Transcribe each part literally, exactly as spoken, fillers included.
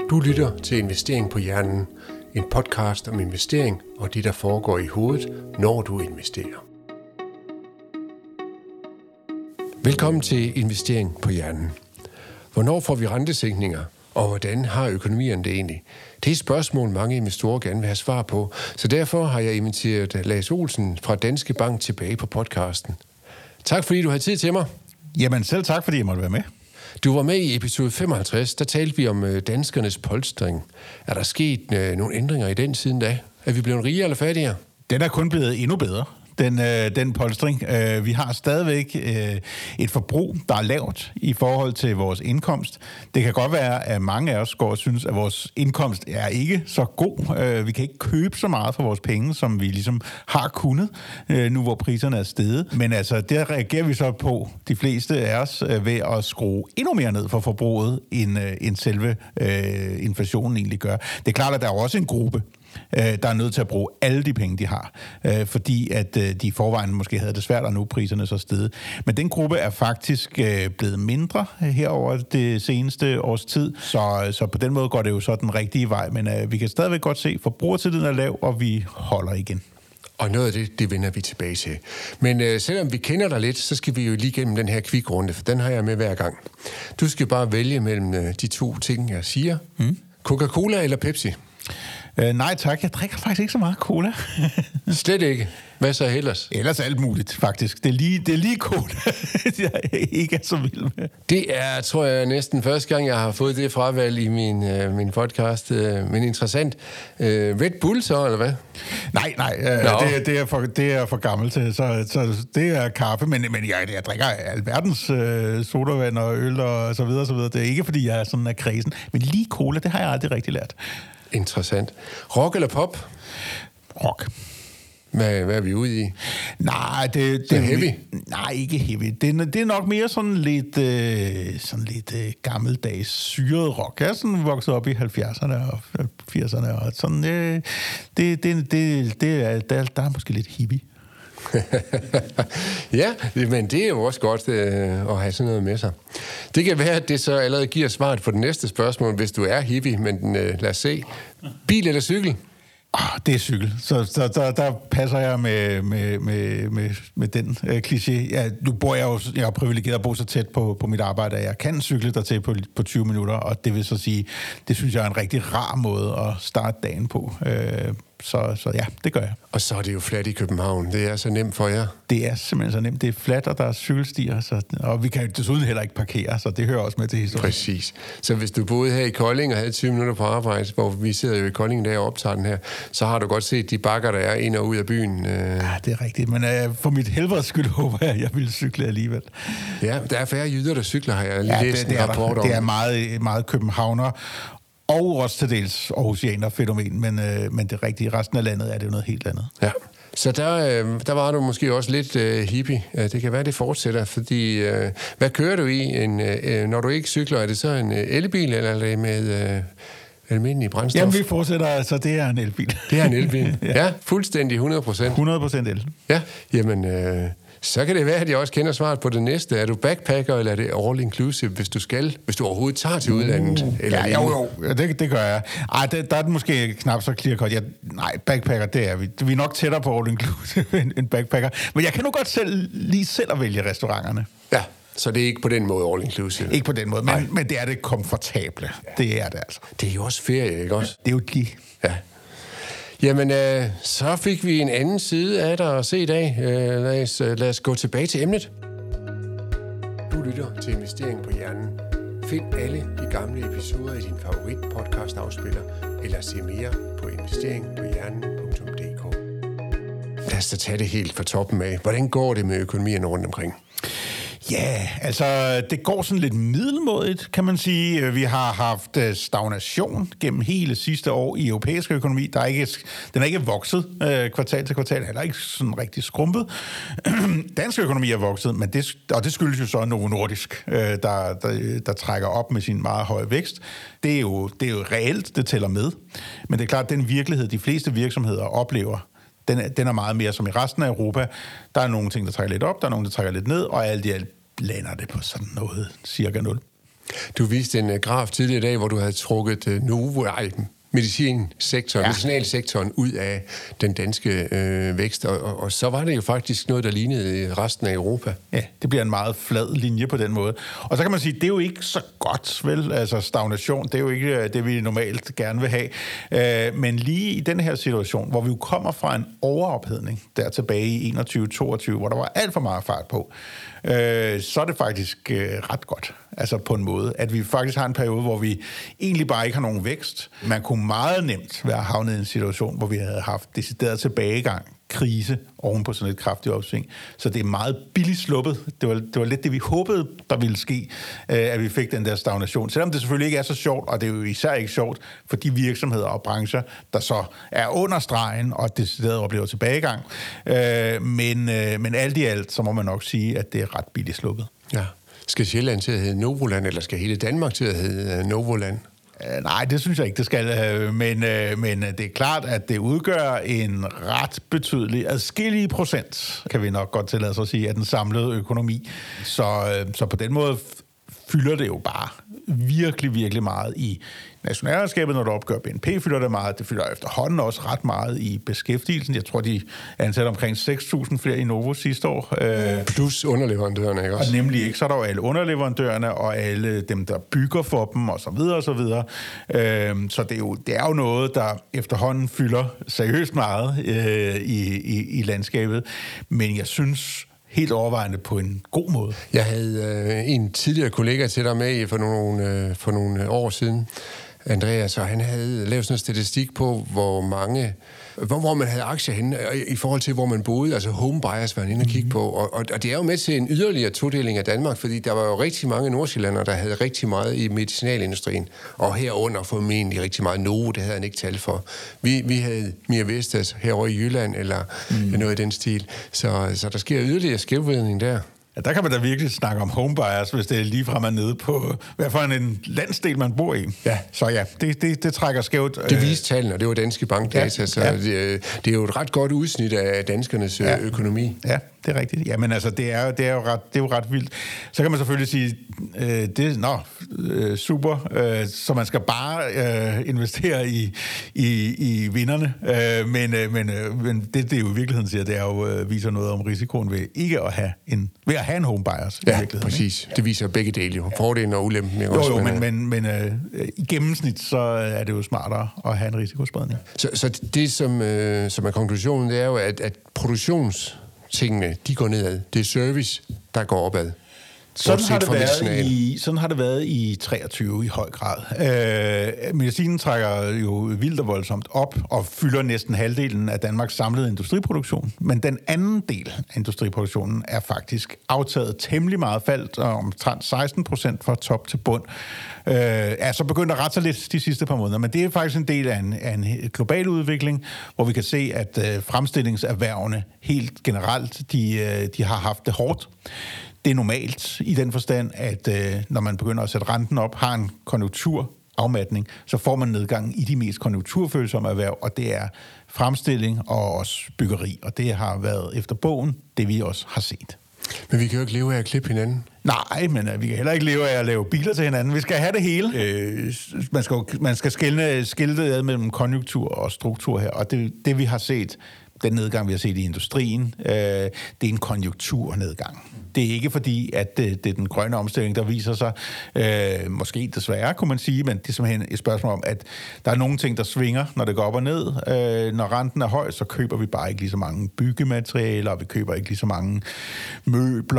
Du lytter til Investering på Hjernen, en podcast om investering og det, der foregår i hovedet, når du investerer. Velkommen til Investering på Hjernen. Hvornår får vi rentesænkninger, og hvordan har økonomierne det egentlig? Det er et spørgsmål, mange investorer gerne vil have svar på, så derfor har jeg inviteret Lars Olsen fra Danske Bank tilbage på podcasten. Tak fordi du har tid til mig. Jamen selv tak, fordi jeg måtte være med. Du var med i episode femoghalvtreds, der talte vi om danskernes polstring. Er der sket øh, nogle ændringer i den siden da? Er vi blevet rigere eller fattigere? Den er kun blevet endnu bedre, den, øh, den polstring. Øh, vi har stadigvæk øh, et forbrug, der er lavt i forhold til vores indkomst. Det kan godt være, at mange af os går og synes, at vores indkomst er ikke så god. Øh, vi kan ikke købe så meget for vores penge, som vi ligesom har kunnet, øh, nu hvor priserne er steget. Men altså, der reagerer vi så på, de fleste af os, øh, ved at skrue endnu mere ned for forbruget, end, øh, end selve øh, inflationen egentlig gør. Det er klart, at der er også en gruppe, der er nødt til at bruge alle de penge, de har, fordi at de i forvejen måske havde det svært, og nu priserne så steget. Men den gruppe er faktisk blevet mindre herover det seneste års tid, så, så på den måde går det jo så den rigtige vej, men vi kan stadigvæk godt se, at forbrugertilliden er lav, og vi holder igen. Og noget af det, det vender vi tilbage til. Men øh, selvom vi kender dig lidt, så skal vi jo lige gennem den her kvikrunde, for den har jeg med hver gang. Du skal bare vælge mellem øh, de to ting, jeg siger. Mm. Coca-Cola eller Pepsi? Øh, nej tak, jeg drikker faktisk ikke så meget cola. Slet ikke. Hvad så ellers? Ellers alt muligt, faktisk. Det er lige, det er lige cola, jeg ikke er så vild med. Det er, tror jeg, næsten første gang, jeg har fået det fravalg i min, øh, min podcast. Øh, men interessant. Øh, Red Bull så, eller hvad? Nej, nej. Øh, det, det, er for, det er for gammelt til, så, så det er kaffe. Men, men jeg, jeg drikker alverdens øh, sodavand og øl og så videre, så videre. Det er ikke, fordi jeg er sådan af kredsen. Men lige cola, det har jeg aldrig rigtig lært. Interessant. Rock eller pop? Rock. Hvad, hvad er vi ude i? Nej, det, det er heavy. Nej, ikke heavy. Det, det er nok mere sådan lidt, øh, sådan lidt øh, gammeldags syret rock. Jeg er sådan vokset op i halvfjerdserne og firserne og sådan. Øh, det, det, det, det er, der, der er måske lidt hippie. Ja, men det er jo også godt øh, at have sådan noget med sig. Det kan være, at det så allerede giver svaret på det næste spørgsmål, hvis du er hippie, men øh, lad os se. Bil eller cykel? Oh, det er cykel. Så, så der, der passer jeg med, med, med, med, med den øh, kliché. Ja, nu bor jeg jo, jeg er privilegeret at bo så tæt på, på mit arbejde, at jeg kan cykle dertil på, på tyve minutter, og det vil så sige, det synes jeg er en rigtig rar måde at starte dagen på. Øh, Så, så ja, det gør jeg. Og så er det jo fladt i København. Det er så nemt for jer. Det er simpelthen så nemt. Det er fladt, og der er cykelstier, så, og vi kan jo desuden heller ikke parkere, så det hører også med til historien. Præcis. Så hvis du boede her i Kolding og havde tyve minutter på arbejde, hvor vi sidder jo i Kolding der og optager den her, så har du godt set de bakker, der er ind og ud af byen. Ja, det er rigtigt. Men uh, for mit helbredes skyld håber jeg, at jeg vil cykle alligevel. Ja, der er færre jyder, der cykler, har jeg lige ja, læst det, det en rapport om. Det er meget, meget københavner. Og også til dels aarhusianer fænomen, men, øh, men det rigtige resten af landet er det jo noget helt andet. Ja, så der, øh, der var du måske også lidt øh, hippie. Det kan være, det fortsætter, fordi øh, hvad kører du i, en, øh, når du ikke cykler? Er det så en elbil, eller er det med øh, almindelig brændstof? Jamen, vi fortsætter, altså det er en elbil. Det er en elbil, ja. Ja, fuldstændig hundrede procent. hundrede procent el. Ja, jamen... Øh, så kan det være, at jeg også kender svaret på det næste. Er du backpacker, eller er det all inclusive, hvis du skal, hvis du overhovedet tager til udlandet? Uh, eller ja, jo, jo, det, det gør jeg. Ej, det, der er det måske knap så clear cut. Jeg, nej, backpacker, det er vi. Vi er nok tættere på all inclusive end backpacker. Men jeg kan nu godt selv, lige selv at vælge restauranterne. Ja, så det er ikke på den måde all inclusive? Ikke på den måde, men, men det er det komfortable. Ja. Det er det altså. Det er jo også ferie, ikke også? Det er jo de. Ja. Jamen, øh, så fik vi en anden side af dig at se i dag. Øh, lad, os, øh, lad os gå tilbage til emnet. Du lytter til Investering på Hjernen. Find alle de gamle episoder i din favorit podcast afspiller, eller se mere på investering på hjernen punktum d k. Lad os da tage det helt fra toppen af. Hvordan går det med økonomien rundt omkring? Ja, altså det går sådan lidt middelmådigt, kan man sige. Vi har haft stagnation gennem hele sidste år i europæisk økonomi. Der er ikke, den er ikke vokset øh, kvartal til kvartal, heller ikke sådan rigtig skrumpet. Dansk økonomi er vokset, men det, og det skyldes jo så Novo Nordisk, øh, der, der, der trækker op med sin meget høje vækst. Det er, jo, det er jo reelt, det tæller med. Men det er klart, at den virkelighed, de fleste virksomheder oplever, Den er, den er meget mere som i resten af Europa. Der er nogle ting, der trækker lidt op, der er nogle, der trækker lidt ned, og alt i alt lander det på sådan noget, cirka nul. Du viste en uh, graf tidligere i dag, hvor du havde trukket uh, Novo, ej, medicinsektoren, ja. medicinalsektoren ud af den danske øh, vækst, og, og, og så var det jo faktisk noget, der lignede resten af Europa. Ja, det bliver en meget flad linje på den måde. Og så kan man sige, det er jo ikke så godt, vel? Altså stagnation, det er jo ikke det, vi normalt gerne vil have. Øh, men lige i den her situation, hvor vi jo kommer fra en overophedning, der tilbage i enogtyve toogtyve, hvor der var alt for meget fart på, øh, så er det faktisk øh, ret godt. Altså på en måde, at vi faktisk har en periode, hvor vi egentlig bare ikke har nogen vækst. Man kunne meget nemt være havnet i en situation, hvor vi havde haft decideret tilbagegang, krise oven på sådan et kraftigt opsving. Så det er meget billigt sluppet. Det var, det var lidt det, vi håbede, der ville ske, at vi fik den der stagnation. Selvom det selvfølgelig ikke er så sjovt, og det er jo især ikke sjovt for de virksomheder og brancher, der så er under stregen og decideret oplever tilbagegang. Men, men alt i alt, så må man nok sige, at det er ret billigt sluppet. Ja. Skal Sjælland til at hedde Novoland, eller skal hele Danmark til at hedde Novoland? Uh, nej, det synes jeg ikke, det skal. Uh, men, uh, men det er klart, at det udgør en ret betydelig, adskillige procent, kan vi nok godt tillade os at sige, af den samlede økonomi. Så, uh, så på den måde fylder det jo bare virkelig, virkelig meget i nationalregnskabet, når du opgør B N P, fylder det meget. Det fylder efterhånden også ret meget i beskæftigelsen. Jeg tror, de ansatte omkring seks tusind flere i Novo sidste år. Plus underleverandørerne, ikke også? Og nemlig ikke. Så er der jo alle underleverandørerne og alle dem, der bygger for dem, og så videre, og så videre. Så det er jo, det er jo noget, der efterhånden fylder seriøst meget i, i, i landskabet. Men jeg synes helt overvejende på en god måde. Jeg havde øh, en tidligere kollega til dig med for nogle, øh, for nogle år siden, Andreas, og han havde lavet sådan en statistik på, hvor mange, hvor, hvor man havde aktier henne, i forhold til, hvor man boede, altså home buyers var han inde og kigge på, og, og, og det er jo med til en yderligere todeling af Danmark, fordi der var jo rigtig mange nordsjællandere, der havde rigtig meget i medicinalindustrien, og herunder formentlig rigtig meget Novo, det havde han ikke tal for. Vi, vi havde Mia Vestas herovre i Jylland, eller mm. noget i den stil, så, så der sker yderligere skævvridning der. Ja, der kan man da virkelig snakke om homebuyers, hvis det er lige fra man nede på, hvad for en landsdel man bor i. Ja. Så ja, det, det, det trækker skævt. Det viste tallene, og det var Danske Bankdata, ja. så ja. det, det er jo et ret godt udsnit af danskernes ja. økonomi. Ja, det er rigtigt. Ja, men altså, det er, det er, jo, ret, det er jo ret vildt. Så kan man selvfølgelig sige, øh, det nå, øh, super, øh, så man skal bare øh, investere i, i, i vinderne. Øh, men øh, men, øh, men det, det jo i virkeligheden siger, det er jo, øh, viser noget om risikoen ved ikke at have en, ved at have en home buyers. Ja, præcis. Ja. Det viser begge dele jo. Fordelen og ulempen. Jo, også, jo, men, men, men øh, i gennemsnit, så er det jo smartere at have en risikospredning. Så, så det, som, øh, som er konklusionen, det er jo, at, at produktions tingene, de går nedad. Det er service, der går opad. Sådan har, det været i, sådan har det været i treogtyve i høj grad. Øh, medicinen trækker jo vildt og voldsomt op og fylder næsten halvdelen af Danmarks samlede industriproduktion. Men den anden del af industriproduktionen er faktisk aftaget temmelig meget, faldt omtrent seksten procent fra top til bund. Øh, er så begyndt at rette sig lidt de sidste par måneder, men det er faktisk en del af en, af en global udvikling, hvor vi kan se, at øh, fremstillingserhvervene helt generelt, de, øh, de har haft det hårdt. Det er normalt i den forstand, at øh, når man begynder at sætte renten op, har en konjunkturafmatning, så får man nedgang i de mest konjunkturfølsomme erhverv, og det er fremstilling og også byggeri. Og det har været efter bogen, det vi også har set. Men vi kan jo ikke leve af at klippe hinanden. Nej, men uh, vi kan heller ikke leve af at lave biler til hinanden. Vi skal have det hele. Øh, man skal, man skal skille, skille det ad mellem konjunktur og struktur her, og det, det vi har set, den nedgang, vi har set i industrien, øh, det er en konjunkturnedgang. Det er ikke fordi, at det, det er den grønne omstilling, der viser sig. Øh, måske desværre, kunne man sige, men det er simpelthen et spørgsmål om, at der er nogle ting, der svinger, når det går op og ned. Øh, når renten er høj, så køber vi bare ikke lige så mange byggematerialer, og vi køber ikke lige så mange møbler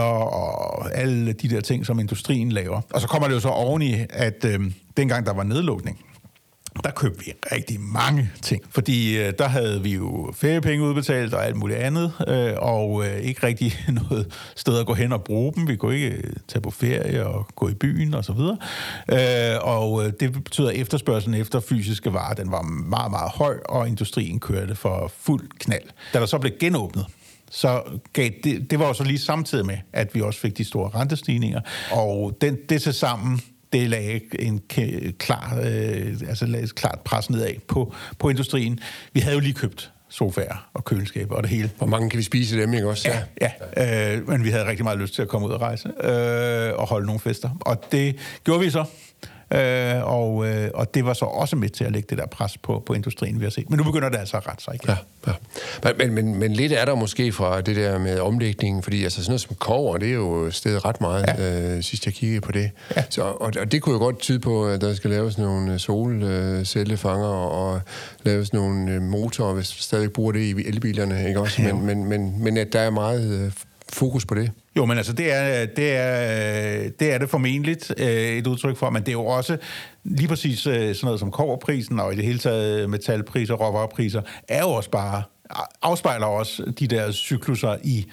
og alle de der ting, som industrien laver. Og så kommer det jo så oveni, at øh, dengang der var nedlukning, der købte vi rigtig mange ting, fordi øh, der havde vi jo feriepenge udbetalt og alt muligt andet, øh, og øh, ikke rigtig noget sted at gå hen og bruge dem. Vi kunne ikke tage på ferie og gå i byen og så videre. Øh, og øh, det betyder, at efterspørgselen efter fysiske varer, den var meget, meget høj, og industrien kørte for fuld knald. Da der så blev genåbnet, så gav det, det var jo så lige samtidig med, at vi også fik de store rentestigninger, og den, det til sammen, det lagde en klar, øh, altså lagde et klart pres nedad på, på industrien. Vi havde jo lige købt sofaer og køleskab og det hele. Hvor mange kan vi spise dem, ikke også? Ja, ja. ja. Øh, men vi havde rigtig meget lyst til at komme ud og rejse øh, og holde nogle fester. Og det gjorde vi så. Øh, og, øh, og det var så også med til at lægge det der pres på, på industrien, vi har set. Men nu begynder det altså at rette sig igen. Ja, ja. Men, men, men lidt er der måske fra det der med omlægningen, fordi altså sådan noget som kover, det er jo steget ret meget, ja. øh, sidst jeg kiggede på det. Ja. Så, og, og det kunne jo godt tyde på, at der skal laves nogle solcellefanger og laves nogle motorer, hvis vi stadig bruger det i elbilerne, ikke også? Men, men, men, men at der er meget fokus på det. Jo, men altså, det er det, er, det, er det formentligt et udtryk for, men det er jo også lige præcis sådan noget som kobberprisen, og i det hele taget metalpriser, råvarepriser, er jo også bare, afspejler også de der cykluser i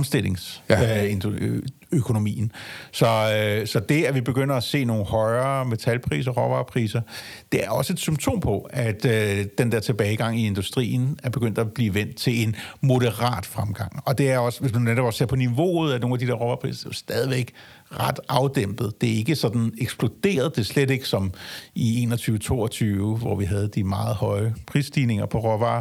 fremstillingsøkonomien. Ja. Så, så det, at vi begynder at se nogle højere metalpriser, råvarepriser, det er også et symptom på, at den der tilbagegang i industrien er begyndt at blive vendt til en moderat fremgang. Og det er også, hvis man netop også ser på niveauet af nogle af de der råvarepriser, så er det stadigvæk ret afdæmpet. Det er ikke sådan eksploderet, det er slet ikke som i enogtyve toogtyve, hvor vi havde de meget høje prisstigninger på råvarer.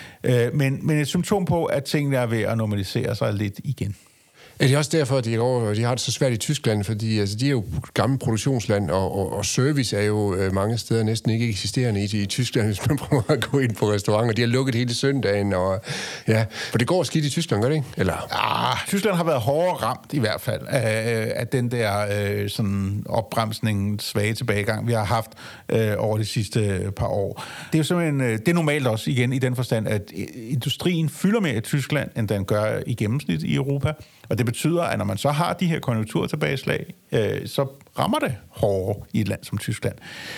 Men, men et symptom på, at tingene er ved at normalisere sig lidt igen. Er det også derfor, at de, over, de har det så svært i Tyskland? Fordi altså, de er jo gamle produktionsland, og, og, og service er jo øh, mange steder næsten ikke eksisterende i, i Tyskland, hvis man prøver at gå ind på restauranter. De har lukket hele søndagen, og ja, for det går skidt i Tyskland, gør det ikke? Eller? Ah, Tyskland har været hårdere ramt i hvert fald af, af den der øh, sådan opbremsning, svage tilbagegang, vi har haft øh, over de sidste par år. Det er jo simpelthen, øh, det er normalt også igen i den forstand, at industrien fylder mere i Tyskland, end den gør i gennemsnit i Europa. Og det betyder, at når man så har de her konjunkturtilbageslag, øh, så rammer det hårdere i et land som Tyskland.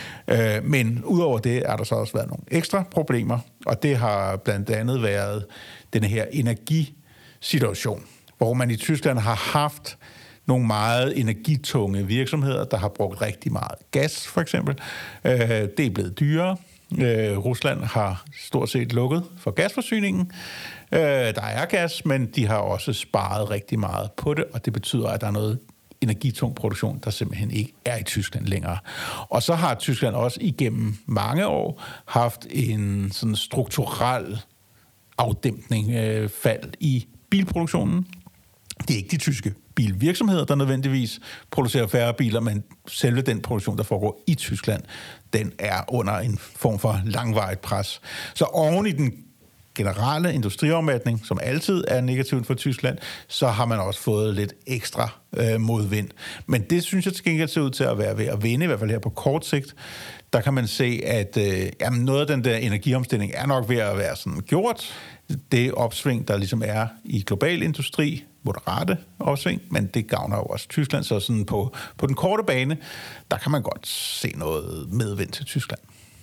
Øh, men udover det er der så også været nogle ekstra problemer, og det har blandt andet været den her energisituation, hvor man i Tyskland har haft nogle meget energitunge virksomheder, der har brugt rigtig meget gas, for eksempel. Øh, det er blevet dyrere. Øh, Rusland har stort set lukket for gasforsyningen. Øh, der er gas, men de har også sparet rigtig meget på det, og det betyder, at der er noget energitung produktion, der simpelthen ikke er i Tyskland længere. Og så har Tyskland også igennem mange år haft en sådan strukturel afdæmpning, øh, fald i bilproduktionen. Det er ikke de tyske bilvirksomheder, der nødvendigvis producerer færre biler, men selve den produktion, der foregår i Tyskland, den er under en form for langvarigt pres. Så oven i den generelle industriomvandring, som altid er negativt for Tyskland, så har man også fået lidt ekstra øh, modvind. Men det synes jeg til gengæld ser ud til at være ved at vinde, i hvert fald her på kort sigt. Der kan man se, at øh, jamen noget af den der energiomstilling er nok ved at være sådan gjort. Det opsving, der ligesom er i global industri, moderate opsving, men det gavner jo også Tyskland. Så sådan på, på den korte bane, der kan man godt se noget medvind til Tyskland.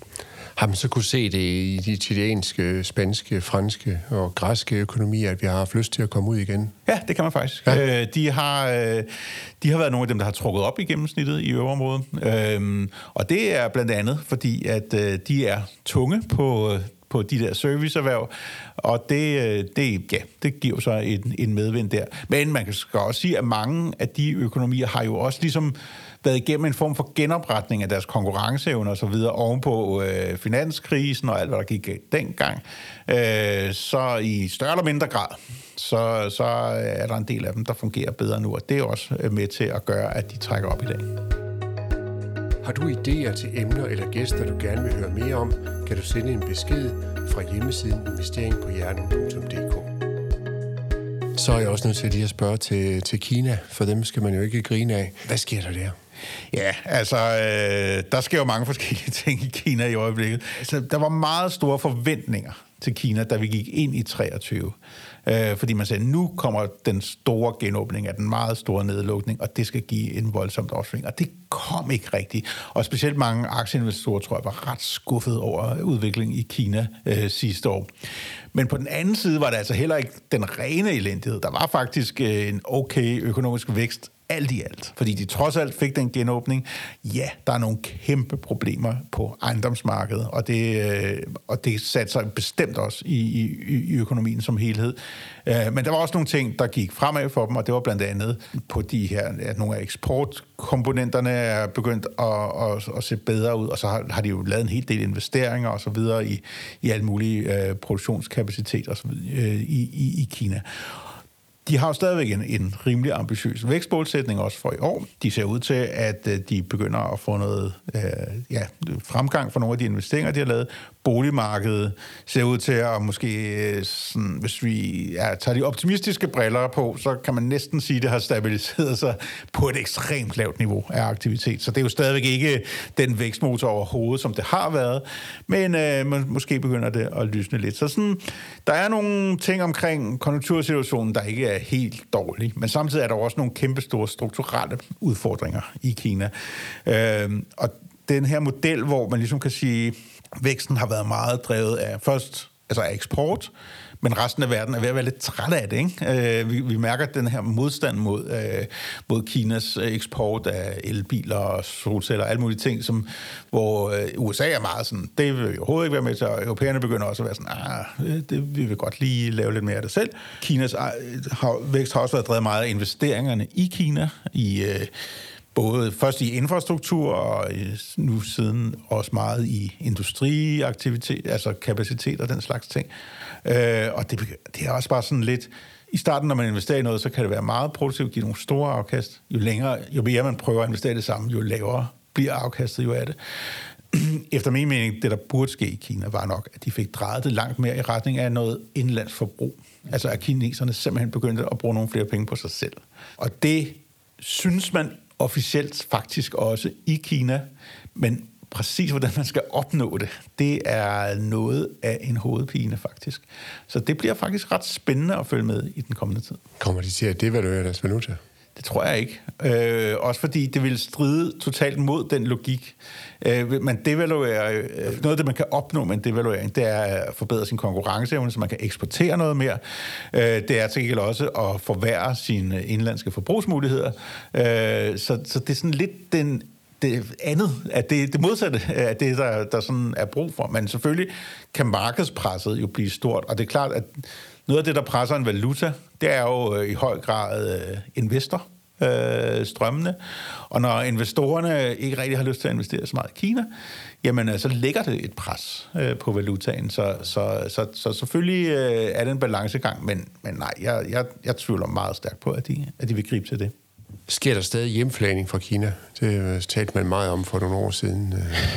Har man så kunne se det i de italienske, spanske, franske og græske økonomier, at vi har haft lyst til at komme ud igen? Ja, det kan man faktisk. Ja. Øh, de, har, øh, de har været nogle af dem, der har trukket op i gennemsnittet i øvreområdet. Øh, og det er blandt andet, fordi at øh, de er tunge på, på de der serviceerhverv, og det, det, ja, det giver så en, en medvind der. Men man kan også sige, at mange af de økonomier har jo også ligesom været igennem en form for genopretning af deres konkurrenceevne og så videre ovenpå øh, finanskrisen og alt, hvad der gik dengang. Øh, så i større eller mindre grad, så, så er der en del af dem, der fungerer bedre nu, og det er også med til at gøre, at de trækker op i dag. Har du idéer til emner eller gæster, du gerne vil høre mere om, kan du sende en besked fra hjemmesiden investering på hjernen punktum d k. Så er jeg også nødt til lige at spørge til, til Kina, for dem skal man jo ikke grine af. Hvad sker der der? Ja, altså, øh, der sker jo mange forskellige ting i Kina i øjeblikket. Altså, der var meget store forventninger til Kina, da vi gik ind i treogtyve. Øh, fordi man sagde, nu kommer den store genåbning af den meget store nedlukning, og det skal give en voldsomt opsving. Og det kom ikke rigtigt. Og specielt mange aktieinvestorer, tror jeg, var ret skuffet over udviklingen i Kina øh, sidste år. Men på den anden side var det altså heller ikke den rene elendighed. Der var faktisk øh, en okay økonomisk vækst alt i alt. Fordi de trods alt fik den genåbning. Ja, der er nogle kæmpe problemer på ejendomsmarkedet, og det, øh, og det satte sig bestemt også i, i, i økonomien som helhed. Øh, men der var også nogle ting, der gik fremad for dem, og det var blandt andet på de her, at nogle af eksport komponenterne er begyndt at, at, at se bedre ud, og så har, har de jo lavet en hel del investeringer og så videre i, i al mulig øh, produktionskapacitet og så videre, øh, i, i, i Kina. De har jo stadigvæk en, en rimelig ambitiøs vækstmålsætning også for i år. De ser ud til, at øh, de begynder at få noget øh, ja, fremgang for nogle af de investeringer, de har lavet. Boligmarkedet ser ud til at måske, sådan, hvis vi ja, tager de optimistiske briller på, så kan man næsten sige, at det har stabiliseret sig på et ekstremt lavt niveau af aktivitet. Så det er jo stadigvæk ikke den vækstmotor overhovedet, som det har været, men øh, måske begynder det at lysne lidt. Så sådan, der er nogle ting omkring konjunktursituationen, der ikke er helt dårlige, men samtidig er der også nogle kæmpestore strukturelle udfordringer i Kina. Øh, og den her model, hvor man ligesom kan sige, væksten har været meget drevet af først altså af eksport, men resten af verden er ved at være lidt træt af det, ikke? Øh, vi, vi mærker den her modstand mod, øh, mod Kinas eksport af elbiler og solceller og alle mulige ting, som, hvor øh, U S A er meget sådan, det vil vi overhovedet ikke være med til, og europæerne begynder også at være sådan, ah, det, vi vil godt lige lave lidt mere af det selv. Kinas øh, har, vækst har også været drevet meget af investeringerne i Kina, i øh, både først i infrastruktur, og nu siden også meget i industriaktivitet, altså kapacitet og den slags ting. Øh, og det, det er også bare sådan lidt... I starten, når man investerer i noget, så kan det være meget produktivt, give nogle store afkast. Jo længere, jo mere man prøver at investere det samme, jo lavere bliver afkastet jo af det. Efter min mening, det der burde ske i Kina, var nok, at de fik drejet det langt mere i retning af noget indlandsforbrug. Altså at kineserne simpelthen begyndte at bruge nogle flere penge på sig selv. Og det synes man officielt faktisk også i Kina, men præcis hvordan man skal opnå det, det er noget af en hovedpine faktisk. Så det bliver faktisk ret spændende at følge med i den kommende tid. Kommer de til at devaluere deres valuta? Det tror jeg ikke. Øh, også fordi det vil stride totalt mod den logik. Øh, man devaluerer, øh, noget af det, man kan opnå med en devaluering, det er at forbedre sin konkurrenceevne, så man kan eksportere noget mere. Øh, det er til gengæld også at forværre sine indlandske forbrugsmuligheder. Øh, så, så det er sådan lidt den... det andet, at det, det modsatte af det, der, der sådan er brug for. Men selvfølgelig kan markedspresset jo blive stort, og det er klart, at noget af det, der presser en valuta, det er jo i høj grad investor øh, strømmende. Og når investorerne ikke rigtig har lyst til at investere så meget i Kina, jamen så lægger det et pres øh, på valutaen. Så, så, så, så selvfølgelig øh, er det en balancegang, men, men nej, jeg, jeg, jeg tvivler meget stærkt på, at de, at de vil gribe til det. Sker der stadig hjemflagning fra Kina? Det talte man meget om for nogle år siden.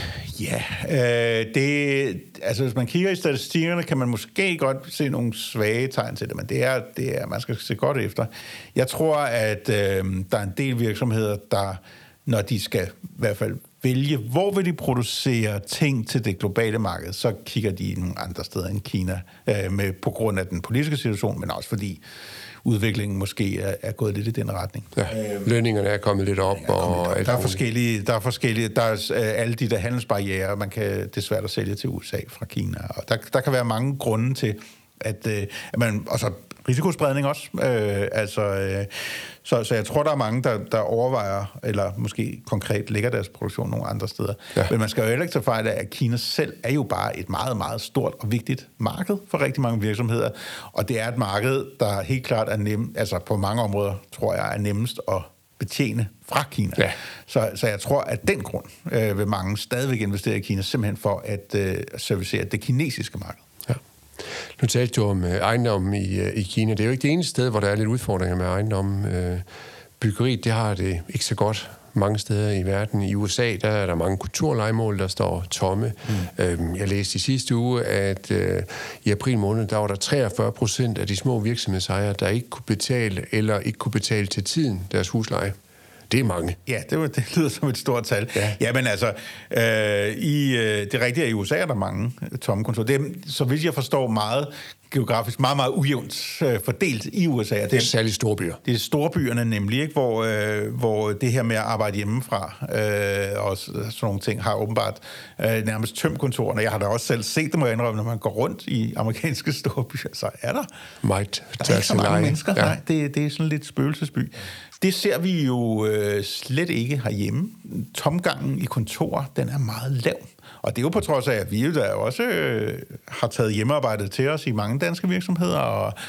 Ja, øh, det, altså hvis man kigger i statistikkerne, kan man måske godt se nogle svage tegn til det, men det er, det er man skal se godt efter. Jeg tror, at øh, der er en del virksomheder, der, når de skal i hvert fald vælge, hvor vil de producere ting til det globale marked, så kigger de nogle andre steder end Kina, øh, med, på grund af den politiske situation, men også fordi udviklingen måske er, er gået lidt i den retning. Ja, lønningerne er kommet lidt op. Ja, og lidt op. Der er forskellige, der er forskellige, der er uh, alle de der handelsbarrierer, man kan, det er svært at sælge til U S A fra Kina, og der, der kan være mange grunde til, at, uh, at man, og så risikospredning også, uh, altså, uh, så, så jeg tror, der er mange, der, der overvejer, eller måske konkret lægger deres produktion nogle andre steder. Ja. Men man skal jo heller ikke tage fejl af, at Kina selv er jo bare et meget, meget stort og vigtigt marked for rigtig mange virksomheder, og det er et marked, der helt klart er nemt, altså på mange områder, tror jeg, er nemmest at betjene fra Kina. Ja. Så, så jeg tror, at den grund øh, vil mange stadigvæk investere i Kina, simpelthen for at øh, servicere det kinesiske marked. Ja. Nu talte du om ejendom i, i Kina. Det er jo ikke det eneste sted, hvor der er lidt udfordringer med ejendom. Byggeriet, det har det ikke så godt mange steder i verden. I U S A, der er der mange kulturlejemål, der står tomme. Mm. Jeg læste i sidste uge, at i april måned, der var der treogfyrre procent af de små virksomhedsejere, der ikke kunne betale eller ikke kunne betale til tiden deres husleje. Det er mange. Ja, det, det lyder som et stort tal. Ja. Jamen altså, øh, i, øh, det rigtige er, i U S A er der mange tomme kontorer. Det er, så vidt jeg forstår, meget geografisk, meget, meget ujævnt øh, fordelt i U S A. Det er særligt store byer. Det er storbyerne nemlig, ikke? Hvor, øh, hvor det her med at arbejde hjemmefra øh, og sådan nogle ting har åbenbart øh, nærmest tømt kontorerne. Jeg har da også selv set det, må jeg indrømme, når man går rundt i amerikanske storbyer, så er der, Might der er ikke så mange mennesker. Ja. Nej, det, det er sådan lidt spøgelsesby. Det ser vi jo øh, slet ikke herhjemme. Tomgangen i kontorer, den er meget lav. Og det er jo på trods af, at vi jo der også øh, har taget hjemmearbejdet til os i mange danske virksomheder, og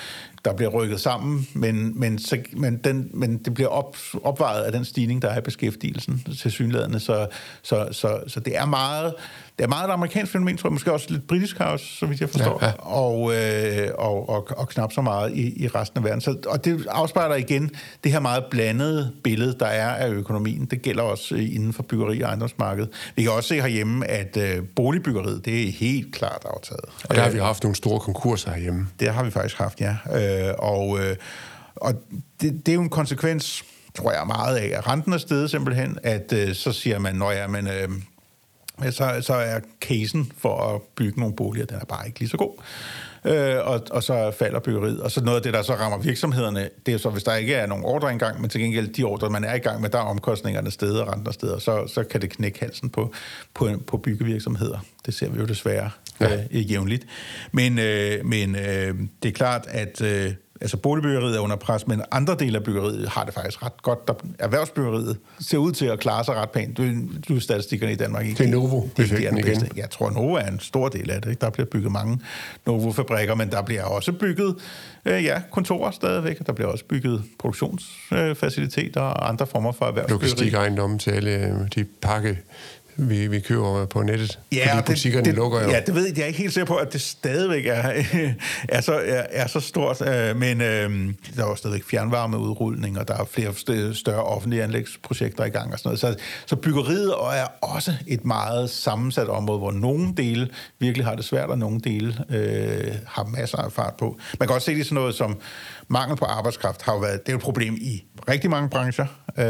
der bliver rykket sammen, men, men, så, men, den, men det bliver op, opvejet af den stigning, der er i beskæftigelsen til synlædende. Så, så, så, så det er meget... Det er meget et amerikansk fænomen, tror jeg, måske også lidt britisk her også, så vidt jeg forstår, ja, ja. Og, øh, og, og, og knap så meget i, i resten af verden. Så, og det afspejler igen det her meget blandede billede, der er af økonomien. Det gælder også inden for byggeri og ejendomsmarkedet. Vi kan også se herhjemme, at øh, boligbyggeriet, det er helt klart aftaget. Og der har vi haft nogle store konkurser herhjemme. Det har vi faktisk haft, ja. Øh, og øh, og det, det er jo en konsekvens, tror jeg, meget af, at renten er steget simpelthen, at øh, så siger man, når jeg, men... Øh, Så, så er casen for at bygge nogle boliger, den er bare ikke lige så god. Øh, og, og så falder byggeriet. Og så noget af det, der så rammer virksomhederne, det er så, hvis der ikke er nogen ordre engang, men til gengæld de ordre, man er i gang med, der er omkostningerne steder og renter steder, så, så kan det knække halsen på, på, på byggevirksomheder. Det ser vi jo desværre ja. øh, jævnligt. Men, øh, men øh, det er klart, at... Øh, Altså boligbyggeriet er under pres, men andre dele af byggeriet har det faktisk ret godt. Der, erhvervsbyggeriet ser ud til at klare sig ret pænt. Du, du er statistikkerne i Danmark. Ikke? Det er Novo. Det, det er den bedste. Jeg tror, Novo er en stor del af det. Ikke? Der bliver bygget mange Novo-fabrikker, men der bliver også bygget øh, ja, kontorer stadigvæk. Der bliver også bygget produktionsfaciliteter øh, og andre former for erhvervsbyggeri. Logistik-ejendomme til alle de pakke... Vi, vi køber på nettet, ja, fordi butikkerne det, lukker jo. Ja, det ved jeg. Jeg er ikke helt sikker på, at det stadigvæk er, er, så, er, er så stort. Men øh, der er jo stadigvæk fjernvarmeudrulning, og der er flere større offentlige anlægsprojekter i gang og sådan noget. Så, så byggeriet er også et meget sammensat område, hvor nogle dele virkelig har det svært, og nogle dele øh, har masser af fart på. Man kan også se det sådan noget som mangel på arbejdskraft har jo været, det er et problem i rigtig mange brancher,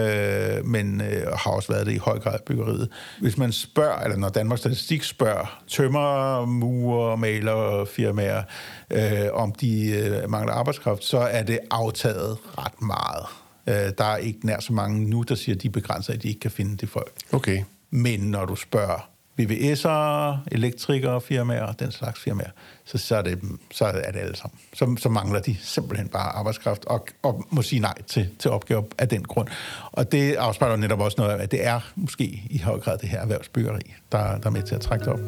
øh, men øh, har også været det i høj grad i byggeriet. Hvis man spørger, eller når Danmarks Statistik spørger tømrer, murer, maler, firmaer, øh, om de øh, mangler arbejdskraft, så er det aftaget ret meget. Øh, der er ikke nær så mange nu, der siger, at de begrænser, at de ikke kan finde de folk. Okay. Men når du spørger V V S'ere, elektrikere, firmaer og den slags firmaer, så, så, er, det, så er det alle sammen. Så, så mangler de simpelthen bare arbejdskraft og, og må sige nej til, til opgaver af den grund. Og det afspejler netop også noget af, at det er måske i høj grad det her erhvervsbyggeri, der, der er med til at trække det op.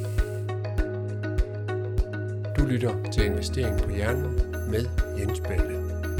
Du lytter til Investering på Hjernen med Jens Balle.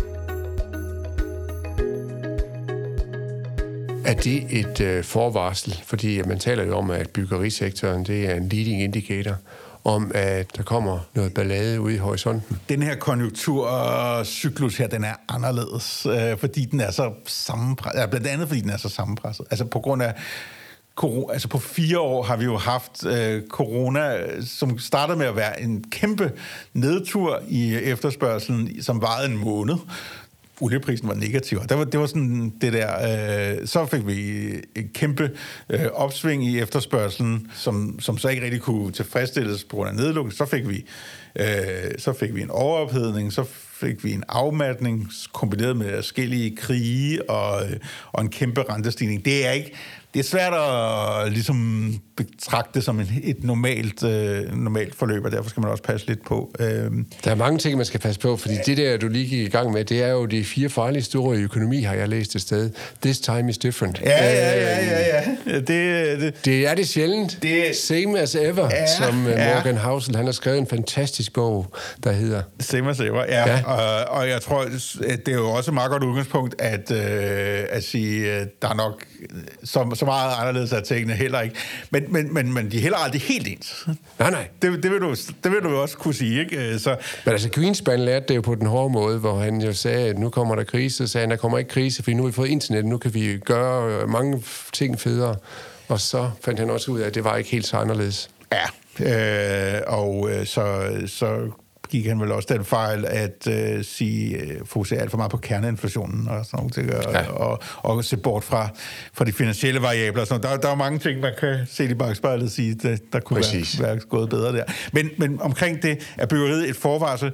Er det et øh, forvarsel? Fordi man taler jo om, at byggerisektoren det er en leading indicator om, at der kommer noget ballade ude i horisonten. Den her konjunkturcyklus her, den er anderledes, øh, fordi den er så sammenpresset. Ja, blandt andet fordi den er så sammenpresset. Altså på grund af corona, altså på fire år har vi jo haft øh, corona, som startede med at være en kæmpe nedtur i efterspørgselen, som varede en måned. Olieprisen var negativ, og det var, det var sådan det der, øh, så fik vi et kæmpe øh, opsving i efterspørgselen, som, som så ikke rigtig kunne tilfredsstilles på grund af nedlukning. Så fik vi, øh, så fik vi en overophedning, så fik vi en afmatning, kombineret med forskellige krige og, og en kæmpe rentestigning. Det er ikke, det er svært at ligesom betragte det som en, et normalt, øh, normalt forløb, og derfor skal man også passe lidt på. Øh. Der er mange ting, man skal passe på, fordi det der, du lige gik i gang med, det er jo de fire farlige store i økonomi, har jeg læst et sted. This time is different. Ja, ja, ja, ja, ja. Det, det, det er det sjældent. Det, Same as ever, ja, som Morgan ja. Housel, han har skrevet en fantastisk bog, der hedder... Same as ever, ja. ja. Og, og jeg tror, det er jo også et meget godt udgangspunkt, at, øh, at sige, at der er nok så, så meget anderledes af tingene heller ikke. Men, men, men, men de er heller aldrig helt ens. Nej, nej. Det, det, vil du, det vil du også kunne sige, ikke? Så... Men altså, Greenspan lærte det jo på den hårde måde, hvor han jo sagde, at nu kommer der krise, så sagde han, der kommer ikke krise, fordi nu har vi fået internet, nu kan vi gøre mange ting federe. Og så fandt han også ud af, at det var ikke helt så anderledes. Ja, øh, og øh, så... så gik han vel også den fejl at øh, sige, øh, fokusere alt for meget på kerneinflationen og sådan nogle ting, og, ja. og, og se bort fra, fra de finansielle variabler. Og sådan. Der, der er mange ting, man kan se i bagspejlet og sige, der, der kunne være, være gået bedre der. Men, men omkring det er byggeriet et forvarsel.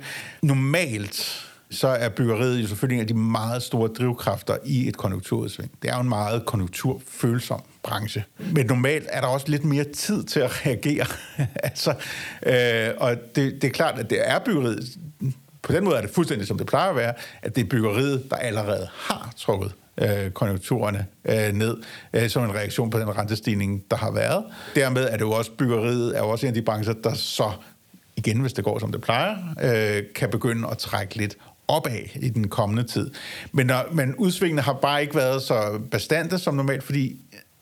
Normalt så er byggeriet jo selvfølgelig en af de meget store drivkræfter i et konjunkturudsving. Det er jo en meget konjunkturfølsom branche. Men normalt er der også lidt mere tid til at reagere. altså, øh, og det, det er klart, at det er byggeriet. På den måde er det fuldstændig, som det plejer at være, at det er byggeriet, der allerede har trukket øh, konjunkturerne øh, ned, øh, som en reaktion på den rentestigning, der har været. Dermed er det jo også byggeriet, er jo også en af de brancher, der så, igen hvis det går som det plejer, øh, kan begynde at trække lidt opad i den kommende tid. Men, der, men udsvingene har bare ikke været så bastante som normalt, fordi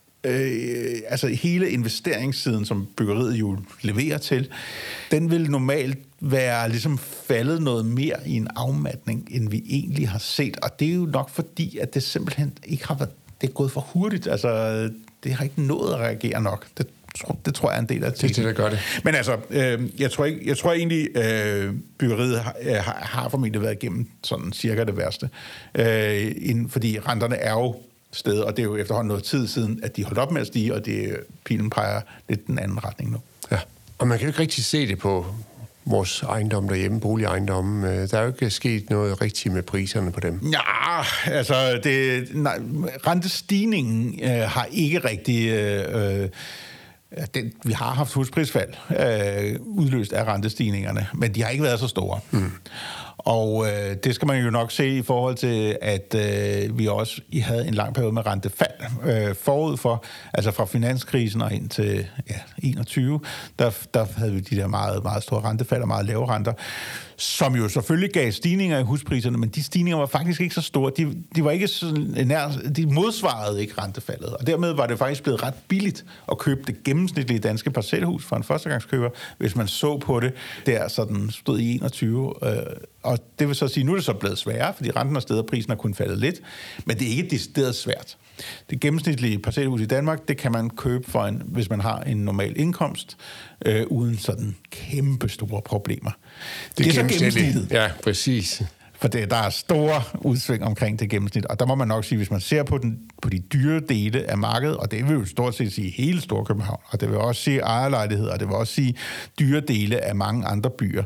øh, altså hele investeringssiden, som byggeriet jo leverer til, den vil normalt være ligesom faldet noget mere i en afmatning, end vi egentlig har set. Og det er jo nok fordi, at det simpelthen ikke har været, det er gået for hurtigt. Altså, det har ikke nået at reagere nok. Det Det tror jeg er en del af det. Det er det, der gør det. Men altså, øh, jeg, tror ikke, jeg tror egentlig, øh, byggeriet har, har, har formentlig været igennem sådan cirka det værste. Øh, inden, fordi renterne er jo stedet, og det er jo efterhånden noget tid siden, at de holdt op med at stige, og det, pilen peger lidt den anden retning nu. Ja, og man kan jo ikke rigtig se det på vores ejendom derhjemme, boligejendomme. Der er jo ikke sket noget rigtigt med priserne på dem. Ja, altså, det, nej, rentestigningen øh, har ikke rigtig... Øh, Den, vi har haft husprisfald øh, udløst af rentestigningerne, men de har ikke været så store. Mm. Og øh, det skal man jo nok se i forhold til, at øh, vi også I havde en lang periode med rentefald øh, forud for, altså fra finanskrisen og ind til ja, enogtyve, der, der havde vi de der meget, meget store rentefald og meget lave renter, som jo selvfølgelig gav stigninger i huspriserne, men de stigninger var faktisk ikke så store. De, de var ikke så nær, de modsvarede ikke rentefaldet, og dermed var det faktisk blevet ret billigt at købe det gennemsnitlige danske parcelhus fra en førstegangskøber, hvis man så på det der sådan stod i enogtyve. Øh, og det vil så sige, nu er det så blevet sværere, fordi renten er steget, og prisen er kun faldet lidt, men det er ikke decideret svært. Det gennemsnitlige parcelhus i Danmark, det kan man købe for en, hvis man har en normal indkomst, øh, uden sådan kæmpe store problemer. Det, det er så gennemsnittet. Ja, præcis. For det, der er store udsving omkring det gennemsnit, og der må man nok sige, hvis man ser på, den, på de dyre dele af markedet, og det vil jo stort set sige hele Storkøbenhavn, og det vil også sige ejerlejligheder, og det vil også sige dyre dele af mange andre byer,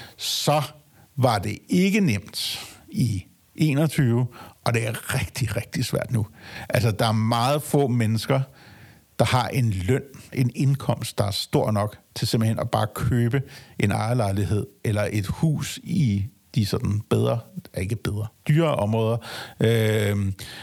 så var det ikke nemt i enogtyve, og det er rigtig, rigtig svært nu. Altså, der er meget få mennesker, der har en løn, en indkomst, der er stor nok til simpelthen at bare købe en ejerlejlighed eller et hus i de sådan bedre, ikke bedre, dyre områder, øh,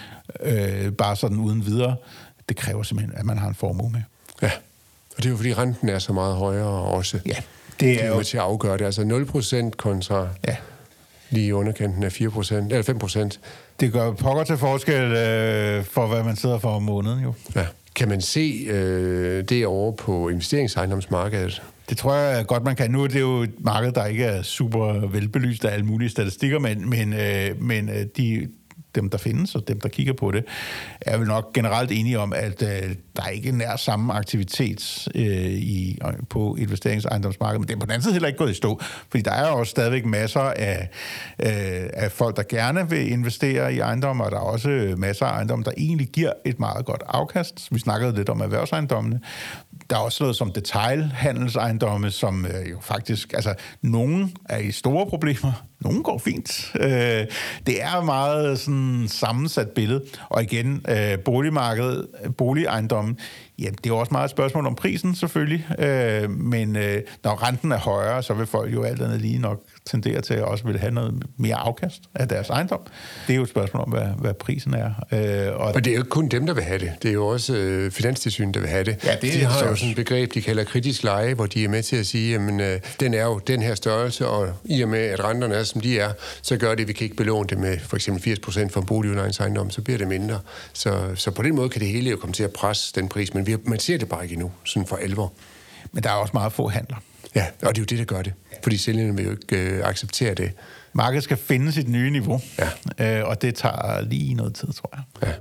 øh, bare sådan uden videre. Det kræver simpelthen, at man har en formue med. Ja, og det er jo fordi renten er så meget højere også. Ja, det er jo til at afgøre det. Altså nul procent kontra ja. lige i underkanten af fire procent, eller fem procent. Det gør pokker til forskel øh, for, hvad man sidder for om måneden, jo. Ja. Kan man se øh, det over på investeringsejendomsmarkedet? Det tror jeg godt, man kan. Nu er det jo et marked, der ikke er super velbelyst af alle mulige statistikker, men, men, øh, men de, dem, der findes, og dem, der kigger på det, er vel nok generelt enige om, at øh, der ikke er nær samme aktivitet øh, i, på investeringsejendomsmarkedet, men det er på den anden side heller ikke gået i stå, fordi der er jo også stadigvæk masser af, øh, af folk, der gerne vil investere i ejendomme, og der er også masser af ejendomme, der egentlig giver et meget godt afkast. Vi snakkede lidt om erhvervsejendommene. Der er også noget som detailhandelsejendomme, som øh, jo faktisk, altså, nogen er i store problemer, nogen går fint. Øh, det er meget sådan sammensat billede. Og igen, øh, boligmarkedet, boligejendommen, ja, det er jo også meget et spørgsmål om prisen selvfølgelig, øh, men øh, når renten er højere, så vil folk jo alt andet lige nok tendere til at også vil have noget mere afkast af deres ejendom. Det er jo et spørgsmål om, hvad, hvad prisen er. Øh, og, og det er jo ikke kun dem, der vil have det. Det er jo også øh, Finanstilsynet, der vil have det. Ja, det de har så jo sådan et begreb, de kalder kritisk leje, hvor de er med til at sige, jamen, øh, den er jo den her størrelse, og i og med, at renterne er, som de er, så gør det, at vi kan ikke belåne det med for eksempel firs procent for en boligudlejningsejendom, så bliver det mindre. Så, så på den måde kan det hele jo komme til at presse den pris, men vi har, man ser det bare ikke endnu, sådan for alvor. Men der er også meget få handler. Ja, og det er jo det, der gør det. Fordi sælgerne vil jo ikke øh, acceptere det. Markedet skal finde sit nye niveau, ja. øh, og det tager lige noget tid, tror jeg. Ja.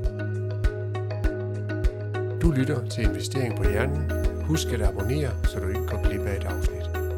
Du lytter til Investering på Hjernen. Husk at abonnere, så du ikke går glip af et afsnit.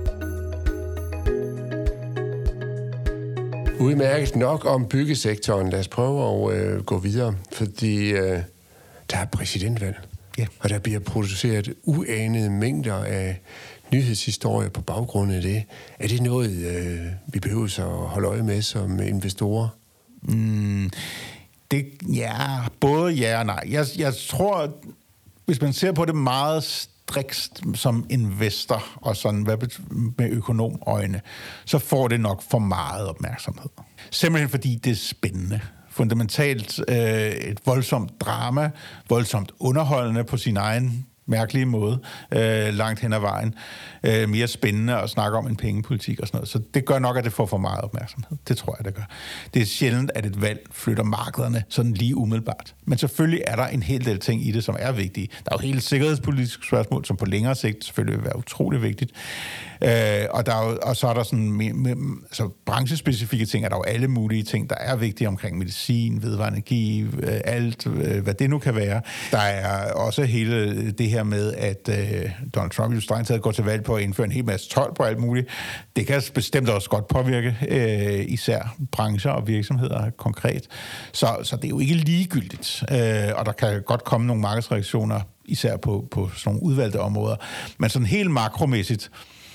Udmærket nok om byggesektoren. Lad os prøve at øh, gå videre, fordi øh, der er præsidentvalg. Ja. Og der bliver produceret uanede mængder af nyhedshistorier på baggrund af det. Er det noget, øh, vi behøver så at holde øje med som investorer? Mm, det, ja, både ja og nej. Jeg, jeg tror, hvis man ser på det meget strikst som investor og sådan hvad med økonomøjne, så får det nok for meget opmærksomhed. Simpelthen fordi det er spændende. Fundamentalt øh, et voldsomt drama, voldsomt underholdende på sin egen mærkelige måde øh, langt hen ad vejen. Øh, mere spændende at snakke om en pengepolitik og sådan noget. Så det gør nok, at det får for meget opmærksomhed. Det tror jeg, det gør. Det er sjældent, at et valg flytter markederne sådan lige umiddelbart. Men selvfølgelig er der en hel del ting i det, som er vigtige. Der er jo hele sikkerhedspolitiske spørgsmål, som på længere sigt selvfølgelig vil være utrolig vigtigt. Øh, og, der er jo, og så er der sådan med, med, altså branchespecifikke ting, er der jo alle mulige ting, der er vigtige omkring medicin, vedvarende energi, øh, alt, øh, hvad det nu kan være. Der er også hele det her med, at øh, Donald Trump jo strengt taget går til valg på at indføre en hel masse told på alt muligt. Det kan bestemt også godt påvirke øh, især brancher og virksomheder konkret. Så, så det er jo ikke ligegyldigt. Øh, og der kan godt komme nogle markedsreaktioner, især på, på sådan nogle udvalgte områder. Men sådan helt makromæssigt,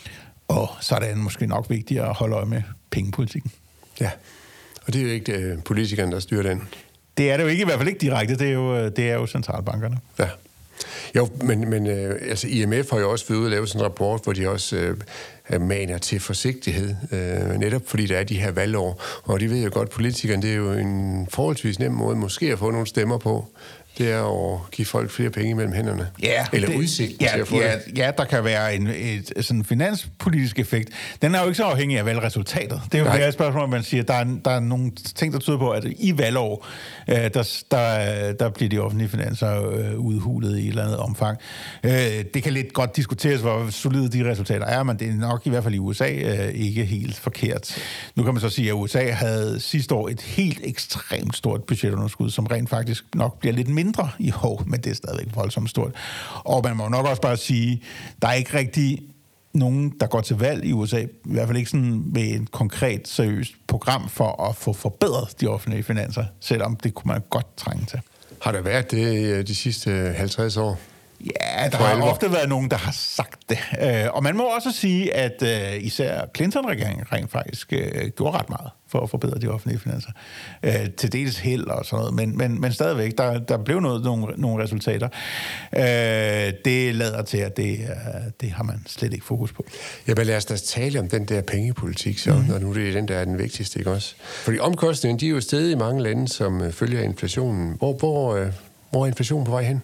og så er det måske nok vigtigere at holde øje med pengepolitikken. Ja, og det er jo ikke øh, politikerne, der styrer den. Det er det jo ikke, i hvert fald ikke direkte. Det er jo, det er jo centralbankerne. Ja. Jo, men, men øh, altså I M F har jo også været ude at lave sådan en rapport, hvor de også øh, maner til forsigtighed, øh, netop fordi der er de her valgår. Og de ved jo godt, politikerne, det er jo en forholdsvis nem måde måske at få nogle stemmer på. Det er at give folk flere penge mellem hænderne. Ja, eller det, udsigt ja, til at få ja, det. ja, der kan være en et, sådan finanspolitisk effekt. Den er jo ikke så afhængig af valgresultatet. Det er jo flere spørgsmål, at man siger, der er, der er nogle ting, der tyder på, at i valgår, øh, der, der, der bliver de offentlige finanser øh, udhulet i et eller andet omfang. Øh, det kan lidt godt diskuteres, hvor solide de resultater er, men det er nok i hvert fald i U S A øh, ikke helt forkert. Nu kan man så sige, at U S A havde sidste år et helt ekstremt stort budgetunderskud, som rent faktisk nok bliver lidt mindre mindre i år, men det er stadigvæk voldsomt stort. Og man må nok også bare sige, der er ikke rigtig nogen, der går til valg i U S A, i hvert fald ikke sådan med et konkret, seriøst program for at få forbedret de offentlige finanser, selvom det kunne man godt trænge til. Har der været det de sidste halvtreds år? Ja, der har ofte været nogen, der har sagt det. Og man må også sige, at især Clinton-regeringen rent faktisk gjorde ret meget for at forbedre de offentlige finanser. Til dels held og sådan noget, men, men, men stadigvæk, der, der blev noget, nogle, nogle resultater. Det lader til, at det, det har man slet ikke fokus på. Ja, men lad os da tale om den der pengepolitik, så, mm. når nu det er den, der er den vigtigste, ikke også? Fordi omkostningen, de er jo stadig i mange lande, som følger inflationen. Hvor, hvor, hvor er inflationen på vej hen?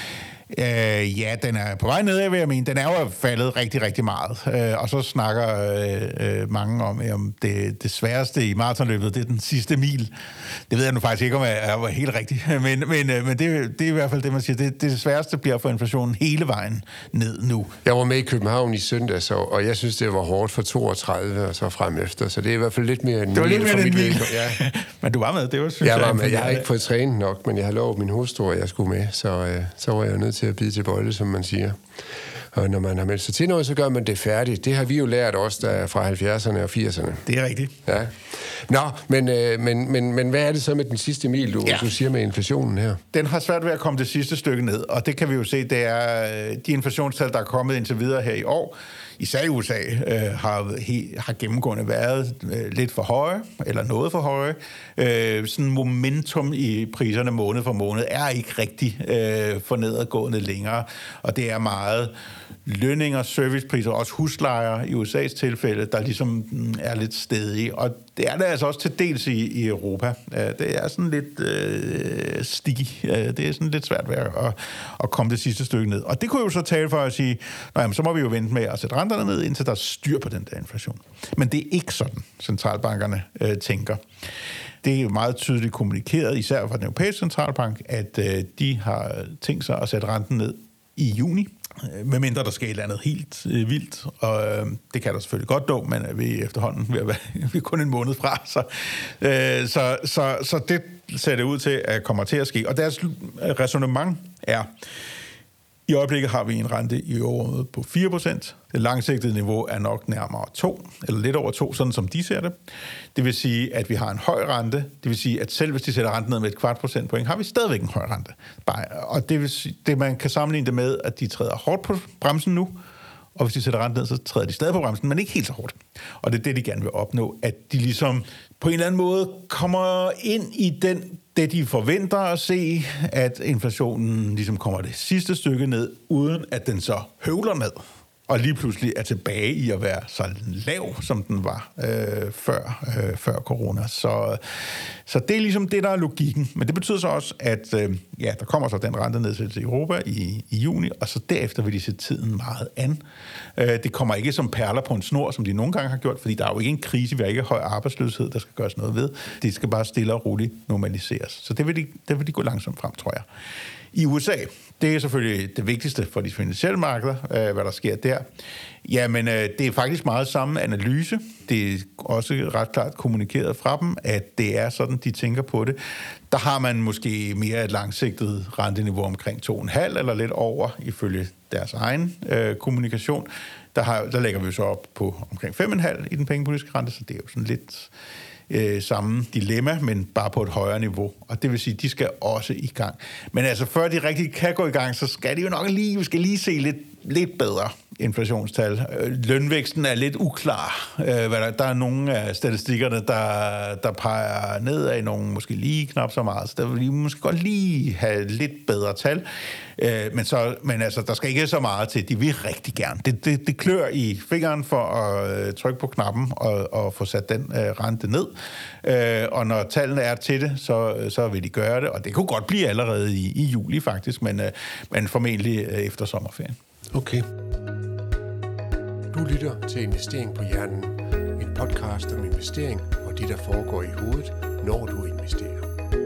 Øh, ja, den er på vej nedad, vil jeg mene. Den er jo faldet rigtig, rigtig meget. Øh, og så snakker øh, mange om, om det, det sværeste i maratonløbet, det er den sidste mil. Det ved jeg nu faktisk ikke, om jeg er helt rigtigt. Men, men, men det, det er i hvert fald det, man siger. Det, det sværeste bliver for inflationen hele vejen ned nu. Jeg var med i København i søndags, og jeg synes, det var hårdt for toogtredive og så frem efter. Så det er i hvert fald lidt mere en det var lidt mere for en mit mil. Ja. Men du var med, det var synes jeg. Jeg var med. Jeg har ikke fået trænet nok, men jeg har lovet min hustru, at jeg skulle med. Så, øh, så var jeg nødt til at bide til bolle, som man siger. Og når man har meldt sig til noget, så gør man det færdigt. Det har vi jo lært os der fra halvfjerdserne og firserne. Det er rigtigt. Ja. Nå, men, øh, men, men, men hvad er det så med den sidste mil, du, ja. du siger med inflationen her? Den har svært ved at komme det sidste stykke ned, og det kan vi jo se, det er de inflationstal, der er kommet indtil videre her i år, især i U S A, øh, har, he, har gennemgående været øh, lidt for høje, eller noget for høje. Øh, sådan momentum i priserne måned for måned er ikke rigtig øh, for nedadgående længere, og det er meget lønninger, servicepriser, også huslejer i U S A's tilfælde, der ligesom er lidt stedige, og det er det altså også til dels i, i Europa. Det er sådan lidt øh, stig. Det er sådan lidt svært ved at, at komme det sidste stykke ned. Og det kunne jo så tale for at sige, nå jamen, så må vi jo vente med at sætte renterne ned, indtil der er styr på den der inflation. Men det er ikke sådan, centralbankerne øh, tænker. Det er jo meget tydeligt kommunikeret, især fra den europæiske centralbank, at øh, de har tænkt sig at sætte renten ned i juni, medmindre der sker et eller andet helt øh, vildt, og øh, det kan der selvfølgelig godt dog, men vi er efterhånden ved at være vi er kun en måned fra, så, øh, så, så, så det ser det ud til at komme til at ske. Og deres ræsonnement er, i øjeblikket har vi en rente i området på fire procent. Det langsigtede niveau er nok nærmere to, eller lidt over to, sådan som de ser det. Det vil sige, at vi har en høj rente. Det vil sige, at selv hvis de sætter renten ned med et kvart procentpoint, har vi stadigvæk en høj rente. Og det vil sige, det man kan sammenligne det med, at de træder hårdt på bremsen nu, og hvis de sætter renten ned, så træder de stadig på bremsen, men ikke helt så hårdt. Og det er det, de gerne vil opnå, at de ligesom på en eller anden måde kommer ind i den, det de forventer at se, at inflationen ligesom kommer det sidste stykke ned, uden at den så høvler ned. og lige pludselig er tilbage i at være så lav, som den var øh, før, øh, før corona. Så, så det er ligesom det, der er logikken. Men det betyder så også, at øh, ja, der kommer så den rentenedsættelse i Europa i, i juni, og så derefter vil de sætte tiden meget an. Øh, det kommer ikke som perler på en snor, som de nogle gange har gjort, fordi der er jo ikke en krise, vi har ikke høj arbejdsløshed, der skal gøres noget ved. Det skal bare stille og roligt normaliseres. Så det vil de, det vil de gå langsomt frem, tror jeg. I U S A, det er selvfølgelig det vigtigste for de finansielle markeder, øh, hvad der sker der. Jamen, øh, det er faktisk meget samme analyse. Det er også ret klart kommunikeret fra dem, at det er sådan, de tænker på det. Der har man måske mere et langsigtet renteniveau omkring to komma fem eller lidt over, ifølge deres egen øh, kommunikation. Der, har, der lægger vi jo så op på omkring fem komma fem i den pengepolitiske rente, så det er jo sådan lidt øh, samme dilemma, men bare på et højere niveau. Og det vil sige, de skal også i gang. Men altså, før de rigtig kan gå i gang, så skal de jo nok lige, vi skal lige se lidt, lidt bedre inflationstal. Lønvæksten er lidt uklar. Der er nogle af statistikkerne, der, der peger nedad, nogle måske lige knap så meget. Så der vil de måske godt lige have lidt bedre tal. Men, så, men altså, der skal ikke så meget til. De vil rigtig gerne. Det, det, det klør i fingeren for at trykke på knappen og, og få sat den rente ned. Og når tallene er til det, så, så vil de gøre det. Og det kunne godt blive allerede i, i juli faktisk, men, men formentlig efter sommerferien. Okay. Du lytter til Investering på Hjernen, en podcast om investering og det, der foregår i hovedet, når du investerer.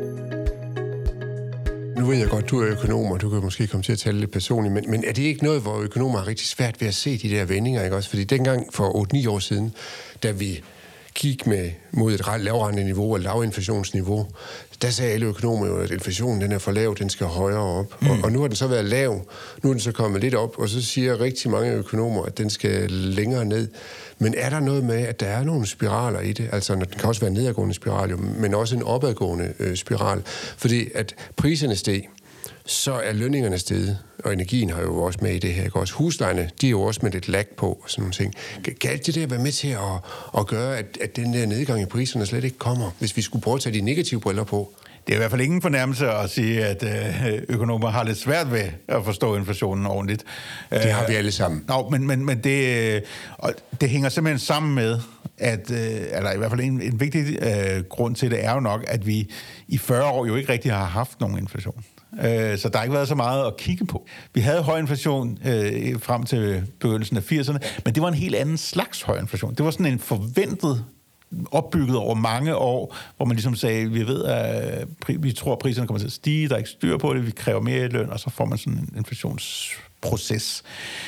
Nu ved jeg godt, du er økonom, og du kan måske komme til at tale lidt personligt, men, men er det ikke noget, hvor økonomer har rigtig svært ved at se de der vendinger, ikke også? Fordi dengang for otte ni år siden, da vi gik med, mod et lavrenteniveau og lavinflationsniveau, der sagde alle økonomer jo, at inflationen den er for lav, den skal højere op. Mm. Og, og nu har den så været lav, nu er den så kommet lidt op, og så siger rigtig mange økonomer, at den skal længere ned. Men er der noget med, at der er nogle spiraler i det? Altså, den kan også være en nedadgående spiral, jo, men også en opadgående øh, spiral. Fordi at priserne steg, så er lønningerne steget, og energien har jo også med i det her. Ikke? Også huslejerne, de er jo også med lidt lag på, og sådan nogle ting. Kan alt det der være med til at, at gøre, at, at den der nedgang i priserne slet ikke kommer, hvis vi skulle prøve at tage de negative briller på? Det er i hvert fald ingen fornemmelse at sige, at økonomer har lidt svært ved at forstå inflationen ordentligt. Det har vi alle sammen. Nå, men, men, men det, og det hænger simpelthen sammen med, at, eller i hvert fald en, en vigtig uh, grund til det er jo nok, at vi i fyrre år jo ikke rigtig har haft nogen inflation. Så der har ikke været så meget at kigge på. Vi havde høj inflation øh, frem til begyndelsen af firserne, men det var en helt anden slags høj inflation. Det var sådan en forventet, opbygget over mange år, hvor man ligesom sagde, vi ved, at vi tror, at priserne kommer til at stige, der er ikke styr på det, vi kræver mere i løn, og så får man sådan en inflationsproces.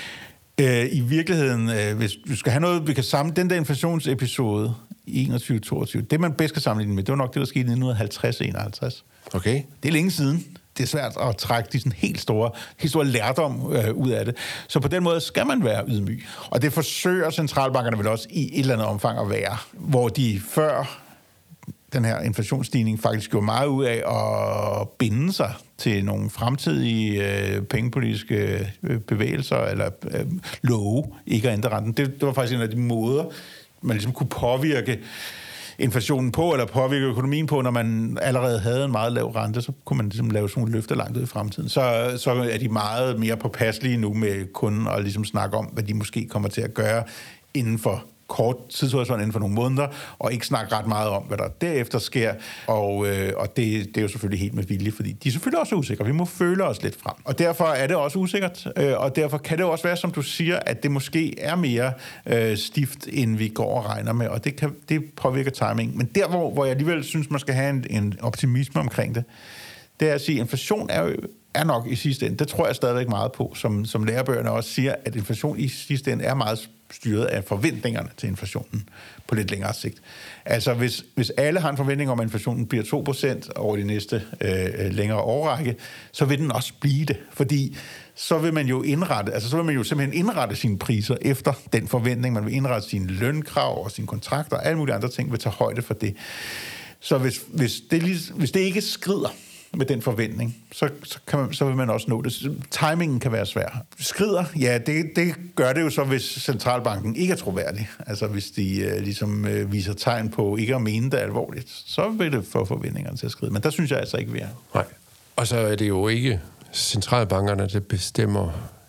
Øh, I virkeligheden, øh, hvis du skal have noget, vi kan samle den der inflationsepisode i enogtyve toogtyve, det man bedst kan sammenligne med, det var nok det, der skete i nitten halvtreds enoghalvtreds. Okay. Det er længe siden. Det er svært at trække de sådan helt store, helt store lærdom øh, ud af det. Så på den måde skal man være ydmyg. Og det forsøger centralbankerne vel også i et eller andet omfang at være, hvor de før den her inflationsstigning faktisk gjorde meget ud af at binde sig til nogle fremtidige øh, pengepolitiske øh, bevægelser eller øh, love, ikke at ændre renten. Det, det var faktisk en af de måder, man ligesom kunne påvirke inflationen på, eller påvirke økonomien på, når man allerede havde en meget lav rente, så kunne man ligesom lave sådan nogle løfter langt ud i fremtiden. Så, så er de meget mere påpasselige nu med kun at ligesom snakke om, hvad de måske kommer til at gøre inden for kort tidshorisont, inden for nogle måneder, og ikke snakke ret meget om, hvad der derefter sker. Og, øh, og det, det er jo selvfølgelig helt med vilje, fordi de er selvfølgelig også usikre. Vi må føle os lidt frem. Og derfor er det også usikkert, øh, og derfor kan det også være, som du siger, at det måske er mere øh, stift, end vi går og regner med, og det, kan, det påvirker timing. Men der, hvor, hvor jeg alligevel synes, man skal have en, en optimisme omkring det, det er at sige, at inflation er jo er nok i sidste ende. Det tror jeg stadigvæk meget på, som, som lærebøgerne også siger, at inflation i sidste ende er meget styret af forventningerne til inflationen på lidt længere sigt. Altså, hvis, hvis alle har en forventning om, at inflationen bliver to procent over de næste øh, længere årrække, så vil den også blive det, fordi så vil man jo indrette, altså så vil man jo simpelthen indrette sine priser efter den forventning. Man vil indrette sine lønkrav og sine kontrakter og alle mulige andre ting vil tage højde for det. Så hvis, hvis, det, hvis det ikke skrider med den forventning, så, så, kan man, så vil man også nå det. Timingen kan være svær. Skrider, ja, det, det gør det jo så, hvis centralbanken ikke er troværdig. Altså hvis de uh, ligesom uh, viser tegn på ikke at mene det alvorligt, så vil det få forventningerne til at skride. Men der synes jeg altså ikke, vi er. Nej. Og så er det jo ikke centralbankerne, der bestemmer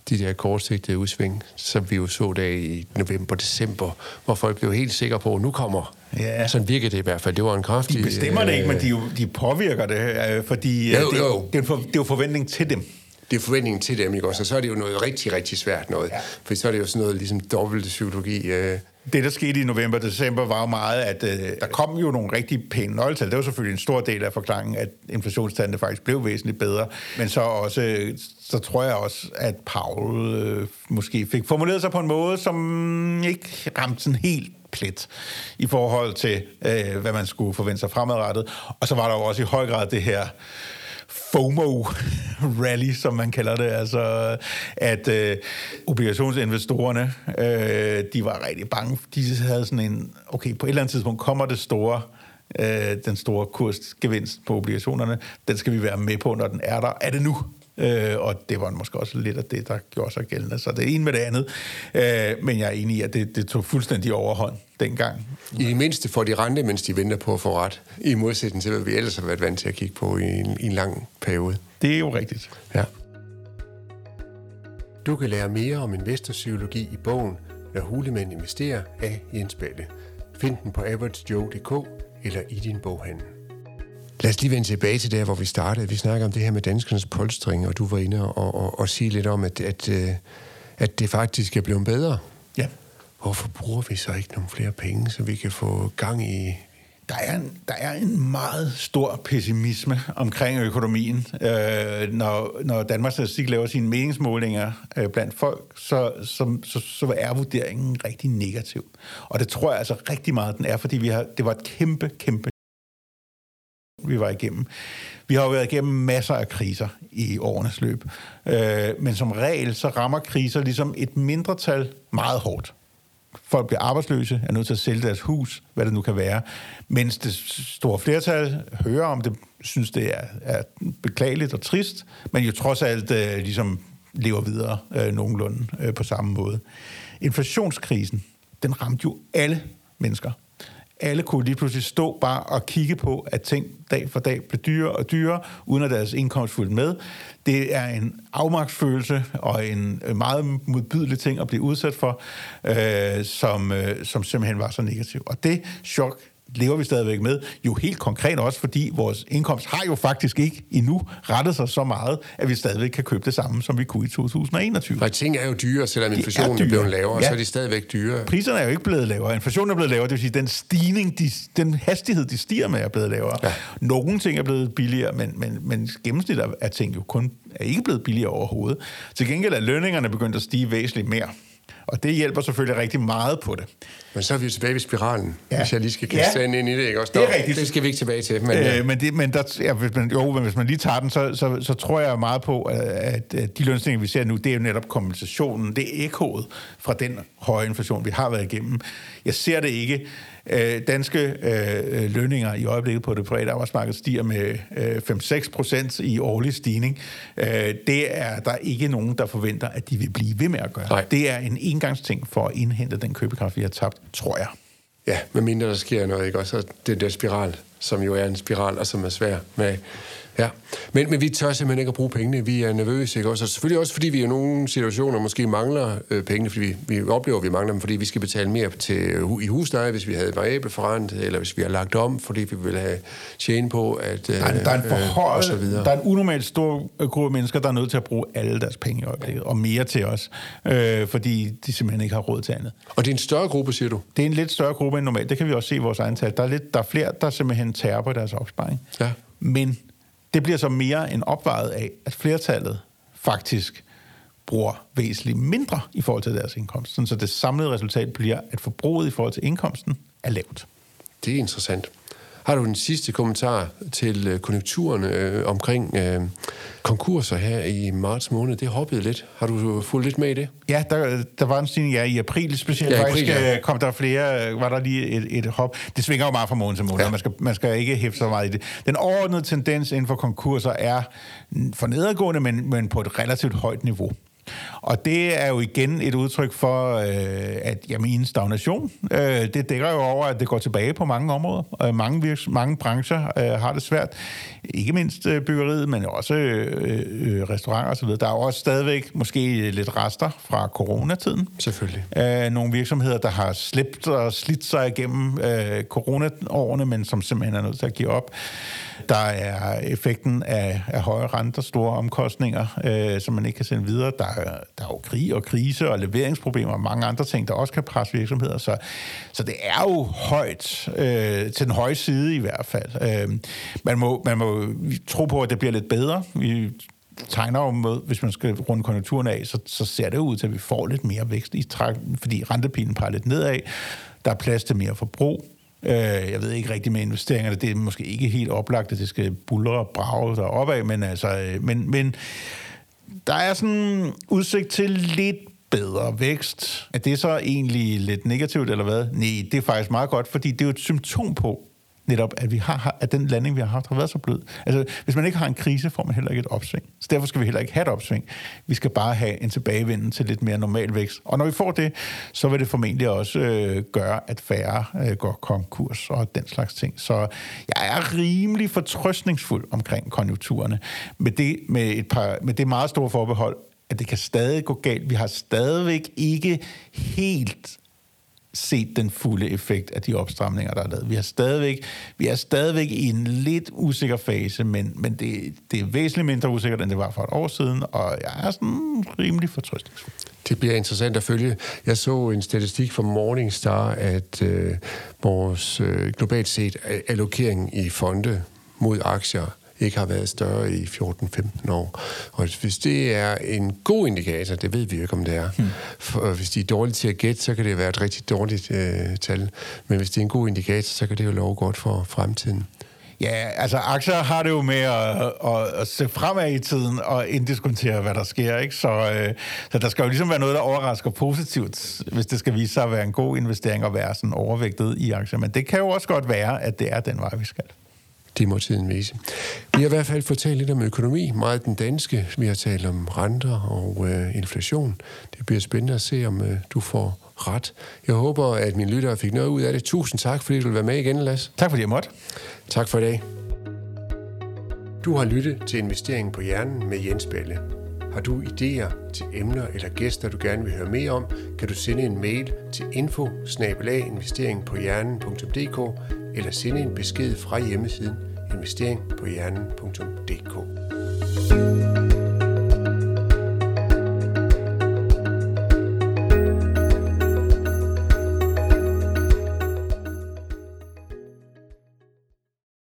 de der kortsigtede udsving, som vi jo så der i november, december, hvor folk blev helt sikre på, at nu kommer. Ja. Sådan virkede det i hvert fald. Det var en kraftig... De bestemmer det ikke, men de, jo, de påvirker det, fordi jo, det, jo. Det, er for, det er jo forventning til dem. Det er forventningen til dem, ikke også? Og så er det jo noget rigtig, rigtig svært noget. Ja. For så er det jo sådan noget ligesom dobbelt psykologi. Øh. Det, der skete i november og december, var jo meget, at øh, der kom jo nogle rigtig pæne nøgletal. Det var selvfølgelig en stor del af forklaringen, at inflationstallene faktisk blev væsentligt bedre. Men så også, så tror jeg også, at Powell øh, måske fik formuleret sig på en måde, som ikke ramte sådan helt plet i forhold til, øh, hvad man skulle forvente sig fremadrettet. Og så var der jo også i høj grad det her FOMO-rally, som man kalder det, altså at øh, obligationsinvestorerne, øh, de var rigtig bange. De havde sådan en, okay, på et eller andet tidspunkt kommer det store, øh, den store kursgevinst på obligationerne, den skal vi være med på, når den er der. Er det nu? Øh, og det var måske også lidt af det, der gjorde sig gældende. Så det er en med det andet. Øh, men jeg er enig i, at det, det tog fuldstændig overhånd dengang. I det mindste får de rente, mens de venter på at få ret. I modsætning til, hvad vi ellers har været vant til at kigge på i en, i en lang periode. Det er jo rigtigt. Ja. Du kan lære mere om investorpsykologi i bogen Når hulemænd investerer af Jens Balle. Find den på average joe punktum d k eller i din boghandel. Lad os lige vende tilbage til der, hvor vi startede. Vi snakker om det her med danskernes polstring, og du var inde og, og, og sige lidt om, at, at, at det faktisk er blevet bedre. Ja. Hvorfor bruger vi så ikke nogle flere penge, så vi kan få gang i... Der er en, der er en meget stor pessimisme omkring økonomien. Øh, når, når Danmarks Statistik laver sine meningsmålinger øh, blandt folk, så, så, så, så er vurderingen rigtig negativ. Og det tror jeg altså rigtig meget, den er, fordi vi har, det var et kæmpe, kæmpe vi var igennem. Vi har jo været igennem masser af kriser i årenes løb. Øh, men som regel, så rammer kriser ligesom et mindretal meget hårdt. Folk bliver arbejdsløse, er nødt til at sælge deres hus, hvad det nu kan være. Mens det store flertal hører om det, synes det er, er beklageligt og trist, men jo trods alt øh, ligesom lever videre øh, nogenlunde øh, på samme måde. Inflationskrisen, den ramte jo alle mennesker. Alle kunne lige pludselig stå bare og kigge på, at ting dag for dag blev dyrere og dyrere, uden at deres indkomst fulgte med. Det er en afmagtsfølelse og en meget modbydelig ting at blive udsat for, øh, som, øh, som simpelthen var så negativ. Og det chok lever vi stadigvæk med, jo helt konkret også, fordi vores indkomst har jo faktisk ikke endnu rettet sig så meget, at vi stadigvæk kan købe det samme, som vi kunne i to tusind og enogtyve. For ting er jo dyre, selvom inflationen er, er blevet lavere, ja. Så er de stadigvæk dyre. Priserne er jo ikke blevet lavere. Inflationen er blevet lavere, det vil sige, den stigning, de, den hastighed, de stiger med, er blevet lavere. Ja. Nogle ting er blevet billigere, men, men, men gennemsnit af ting jo kun er ikke blevet billigere overhovedet. Til gengæld er lønningerne begyndt at stige væsentligt mere. Og det hjælper selvfølgelig rigtig meget på det. Men så er vi jo tilbage ved spiralen, ja. Hvis jeg lige skal kaste ja. ind i det, ikke også? Det er rigtigt. Det skal vi ikke tilbage til. Men, øh, ja. men, det, men, der, ja, hvis man, jo, men hvis man lige tager den, så, så, så tror jeg meget på, at, at de lønstigninger, vi ser nu, det er jo netop kompensationen. Det er ekkoet fra den høje inflation, vi har været igennem. Jeg ser det ikke. Øh, danske øh, lønninger i øjeblikket på det private arbejdsmarked stiger med øh, fem til seks procent i årlig stigning. Øh, det er der ikke nogen, der forventer, at de vil blive ved med at gøre. Nej. Det er en engangsting for at indhente den købekraft, vi har tabt, tror jeg. Ja, medmindre der sker noget, ikke også? Den der spiral, som jo er en spiral, og som er svær med... Ja, men, men vi tør simpelthen ikke at bruge pengene. Vi er nervøse, ikke også? Og selvfølgelig også, fordi vi i nogle situationer måske mangler øh, pengene, fordi vi, vi oplever, at vi mangler dem, fordi vi skal betale mere til, uh, i husleje, hvis vi havde variabel forrentet, eller hvis vi har lagt om, fordi vi vil have tjene på, at... Øh, der, er, der, er en forhøj, øh, der er en unormalt stor gruppe mennesker, der er nødt til at bruge alle deres penge i øjeblikket, og mere til os, øh, fordi de simpelthen ikke har råd til andet. Og det er en større gruppe, siger du? Det er en lidt større gruppe end normalt. Det kan vi også se i vores egen tal. Der er, lidt, der er flere, der simpelthen tager på deres opsparing. Ja. Men det bliver så mere end opvejet af, at flertallet faktisk bruger væsentligt mindre i forhold til deres indkomst. Sådan, så det samlede resultat bliver, at forbruget i forhold til indkomsten er lavt. Det er interessant. Har du en sidste kommentar til øh, konjunkturerne øh, omkring øh, konkurser her i marts måned? Det hoppede lidt. Har du fulgt lidt med i det? Ja, der, der var en stigning ja, i april specielt. Ja, i april, faktisk ja. kom der flere, var der lige et, et hop. Det svinger jo meget fra måned til måned, ja. man, skal, man skal ikke hæfte så meget i det. Den overordnede tendens inden for konkurser er for nedadgående, men, men på et relativt højt niveau. Og det er jo igen et udtryk for, øh, at jamen, en stagnation, øh, det dækker jo over, at det går tilbage på mange områder. Øh, mange, virks- mange brancher øh, har det svært. Ikke mindst øh, byggeriet, men også øh, øh, restauranter osv. Der er også stadigvæk måske lidt rester fra coronatiden. Selvfølgelig. Øh, nogle virksomheder, der har slæbt og slidt sig igennem øh, coronaårene, men som simpelthen er nødt til at give op. Der er effekten af, af høje renter, store omkostninger, øh, som man ikke kan sende videre. Der er, der er jo krig og krise og leveringsproblemer og mange andre ting, der også kan presse virksomheder. Så, så det er jo højt, øh, til den høje side i hvert fald. Øh, man, må, man må tro på, at det bliver lidt bedre. Vi tegner jo med, hvis man skal runde konjunkturen af, så, så ser det ud til, at vi får lidt mere vækst i træk, fordi rentepilen peger lidt nedad. Der er plads til mere forbrug. Jeg ved ikke rigtig med investeringerne, det er måske ikke helt oplagt, at det skal buldre og brage deroppe af, men, altså, men, men der er sådan udsigt til lidt bedre vækst. Er det så egentlig lidt negativt, eller hvad? Nej, det er faktisk meget godt, fordi det er jo et symptom på, netop, at, vi har, at den landing, vi har haft, har været så blød. Altså, hvis man ikke har en krise, får man heller ikke et opsving. Så derfor skal vi heller ikke have et opsving. Vi skal bare have en tilbagevenden til lidt mere normal vækst. Og når vi får det, så vil det formentlig også øh, gøre, at færre øh, går konkurs og den slags ting. Så jeg er rimelig fortrøstningsfuld omkring konjunkturerne. Med det, med et par, med det meget store forbehold, at det kan stadig gå galt. Vi har stadigvæk ikke helt set den fulde effekt af de opstramninger, der er lavet. Vi er stadigvæk, vi er stadigvæk i en lidt usikker fase, men, men det, det er væsentligt mindre usikkert, end det var for et år siden, og jeg er sådan rimelig fortrøstningsfuld. Det bliver interessant at følge. Jeg så en statistik fra Morningstar, at øh, vores øh, globalt set allokering i fonde mod aktier ikke har været større i fjorten femten år. Og hvis det er en god indikator, det ved vi jo ikke, om det er. Hmm. For hvis de er dårlige til at gætte, så kan det være et rigtig dårligt øh, tal. Men hvis det er en god indikator, så kan det jo love godt for fremtiden. Ja, altså aktier har det jo med at, at, at se fremad i tiden og inddiskontere, hvad der sker, ikke? Så, øh, så der skal jo ligesom være noget, der overrasker positivt, hvis det skal vise sig at være en god investering og være sådan overvægtet i aktier. Men det kan jo også godt være, at det er den vej, vi skal. Det må tiden vise. Vi har i hvert fald fået talt lidt om økonomi, meget den danske. Vi har talt om renter og øh, inflation. Det bliver spændende at se, om øh, du får ret. Jeg håber, at mine lyttere fik noget ud af det. Tusind tak, fordi du vil være med igen, Lasse. Tak fordi jeg måtte. Tak for i dag. Du har lyttet til Investeringen på Hjernen med Jens Balle. Har du idéer til emner eller gæster, du gerne vil høre mere om, kan du sende en mail til info bindestreg investering på hjernen punktum d k eller sende en besked fra hjemmesiden investering på hjernen punktum d k.